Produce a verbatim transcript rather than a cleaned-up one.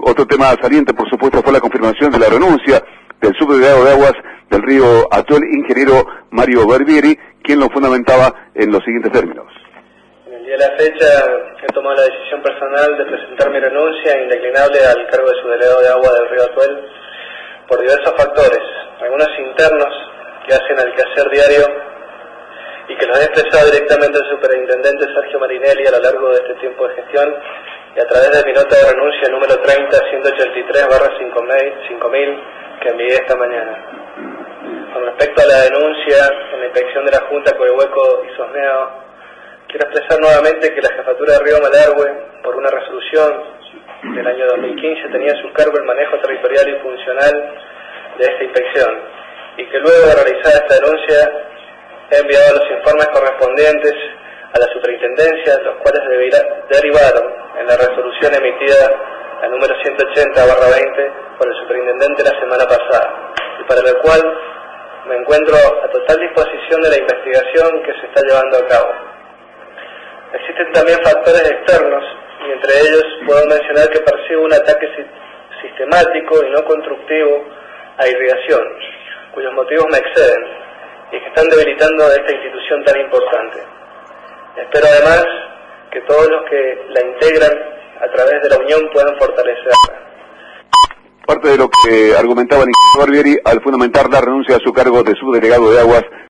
otro tema saliente, por supuesto, fue la confirmación de la renuncia del subdelegado de Aguas del Río Atuel, ingeniero Mario Barbieri, quien lo fundamentaba en los siguientes términos. En el día de la fecha he tomado la decisión personal de presentar mi renuncia indeclinable al cargo de subdelegado de Agua del Río Atuel por diversos factores, algunos internos que hacen al quehacer diario y que los he expresado directamente al superintendente Sergio Marinelli a lo largo de este tiempo de gestión y a través de mi nota de renuncia número treinta ciento ochenta y tres barra cinco mil que envié esta mañana. Con respecto a la denuncia en la inspección de la Junta Coihueco y Sosneado, quiero expresar nuevamente que la Jefatura de Río Malargüe, por una resolución del año dos mil quince, tenía a su cargo el manejo territorial y funcional de esta inspección, y que luego de realizar esta denuncia he enviado los informes correspondientes a la superintendencia, los cuales derivaron en la resolución emitida la número ciento ochenta barra veinte por el superintendente la semana pasada, y para la cual me encuentro a total disposición de la investigación que se está llevando a cabo. Existen también factores externos, y entre ellos puedo mencionar que percibo un ataque sistemático y no constructivo a irrigación, cuyos motivos me exceden y que están debilitando a esta institución tan importante. Espero además que todos los que la integran a través de la unión puedan fortalecerla. Parte de lo que argumentaba Nicolás Barbieri al fundamentar la renuncia a su cargo de subdelegado de Aguas